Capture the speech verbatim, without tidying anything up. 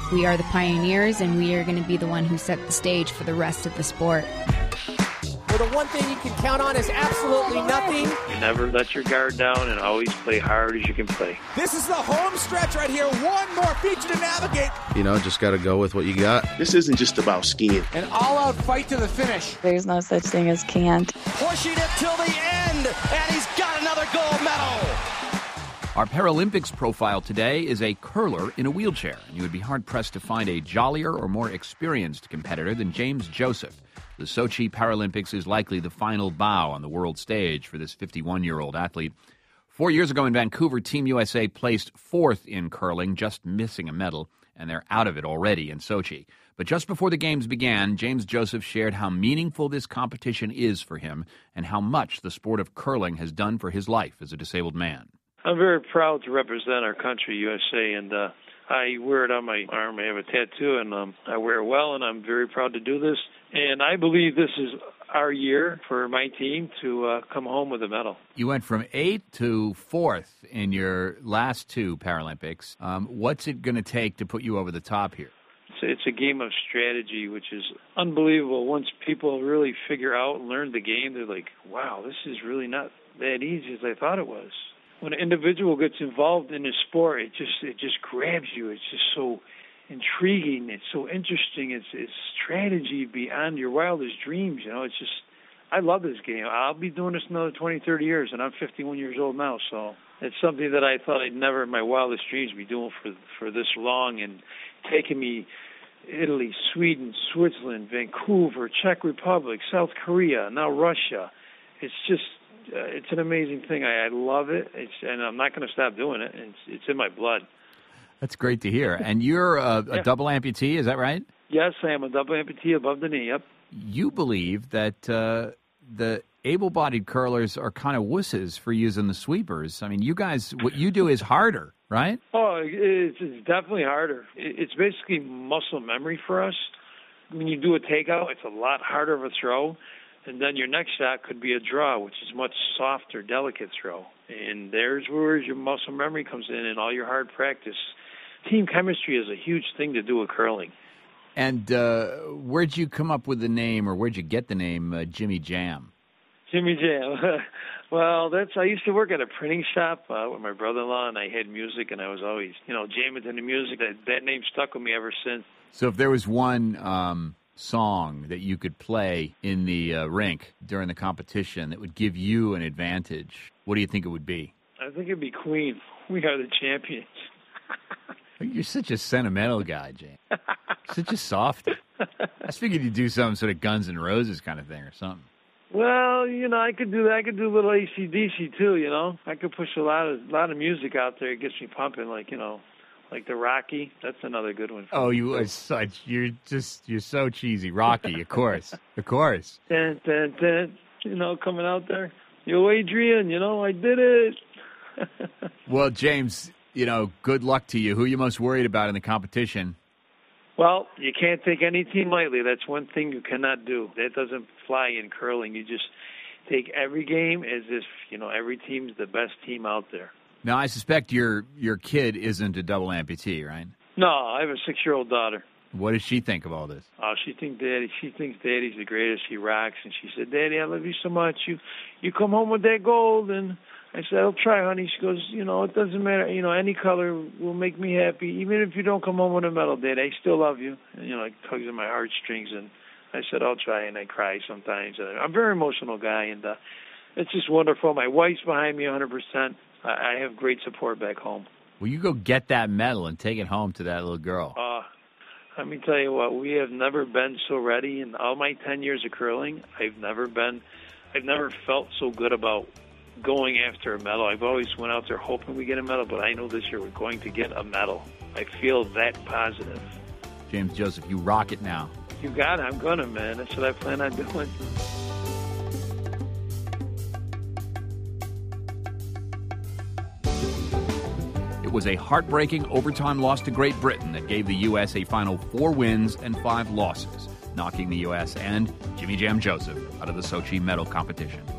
We are the pioneers, and we are going to be the one who set the stage for the rest of the sport. Well, the one thing you can count on is absolutely nothing. You never let your guard down and always play hard as you can play. This is the home stretch right here. One more feature to navigate. You know, just got to go with what you got. This isn't just about skiing. An all-out fight to the finish. There's no such thing as can't. Pushing it till the end, and he's got another gold medal. Our Paralympics profile today is a curler in a wheelchair, and you would be hard-pressed to find a jollier or more experienced competitor than James Joseph. The Sochi Paralympics is likely the final bow on the world stage for this fifty-one-year-old athlete. Four years ago in Vancouver, Team U S A placed fourth in curling, just missing a medal, and they're out of it already in Sochi. But just before the games began, James Joseph shared how meaningful this competition is for him and how much the sport of curling has done for his life as a disabled man. I'm very proud to represent our country, U S A, and uh, I wear it on my arm. I have a tattoo, and um, I wear it well, and I'm very proud to do this. And I believe this is our year for my team to uh, come home with a medal. You went from eighth to fourth in your last two Paralympics. Um, what's it going to take to put you over the top here? It's, it's a game of strategy, which is unbelievable. Once people really figure out and learn the game, they're like, wow, this is really not that easy as I thought it was. When an individual gets involved in a sport, it just it just grabs you. It's just so intriguing. It's so interesting. It's it's strategy beyond your wildest dreams. You know, it's just, I love this game. I'll be doing this another twenty, thirty years, and I'm fifty-one years old now. So it's something that I thought I'd never in my wildest dreams be doing for for this long, and taking me Italy, Sweden, Switzerland, Vancouver, Czech Republic, South Korea, now Russia. It's just, uh, it's an amazing thing. I, I love it, it's, and I'm not going to stop doing it. It's, it's in my blood. That's great to hear. And you're a, a Yeah. double amputee, is that right? Yes, I am a double amputee above the knee, yep. You believe that uh, the able-bodied curlers are kind of wusses for using the sweepers. I mean, you guys, what you do is harder, right? Oh, it's, it's definitely harder. It's basically muscle memory for us. When you do a takeout, it's a lot harder of a throw, and then your next shot could be a draw, which is much softer, delicate throw. And there's where your muscle memory comes in and all your hard practice. Team chemistry is a huge thing to do with curling. And uh, where'd you come up with the name, or where'd you get the name uh, Jimmy Jam? Jimmy Jam. Well, that's I used to work at a printing shop uh, with my brother-in-law, and I had music, and I was always, you know, jamming to the music. That that name stuck with me ever since. So if there was one um, song that you could play in the uh, rink during the competition that would give you an advantage, what do you think it would be? I think it'd be Queen. We are the champions. You're such a sentimental guy, James. Such a softie. I figured you'd do some sort of Guns N' Roses kind of thing or something. Well, you know, I could do that. I could do a little A C D C too. You know, I could push a lot of lot of music out there. It gets me pumping, like you know, like the Rocky. That's another good one. Oh, you are such. You're just. You're so cheesy, Rocky. Of course, of course. Dun, dun, dun, you know, coming out there. Yo, Adrian. You know, I did it. Well, James, you know, good luck to you. Who are you most worried about in the competition? Well, you can't take any team lightly. That's one thing you cannot do. That doesn't fly in curling. You just take every game as if, you know, every team's the best team out there. Now, I suspect your your kid isn't a double amputee, right? No, I have a six-year-old daughter. What does she think of all this? Oh, she thinks daddy. She thinks daddy's the greatest. She rocks, and she said, "Daddy, I love you so much. You, you come home with that gold." And I said, "I'll try, honey." She goes, "You know, it doesn't matter. You know, any color will make me happy. Even if you don't come home with a medal, Daddy, I still love you." And, you know, it tugs at my heartstrings, and I said, "I'll try," and I cry sometimes. And I'm a very emotional guy, and uh, it's just wonderful. My wife's behind me one hundred percent. I, I have great support back home. Well, you go get that medal and take it home to that little girl. Uh, let me tell you what, we have never been so ready in all my ten years of curling. I've never been, I've never felt so good about going after a medal. I've always went out there hoping we get a medal, but I know this year we're going to get a medal. I feel that positive. James Joseph, you rock it now. You got it. I'm going to, man. That's what I plan on doing. It was a heartbreaking overtime loss to Great Britain that gave the U S a final four wins and five losses, knocking the U S and Jimmy Jam Joseph out of the Sochi medal competition.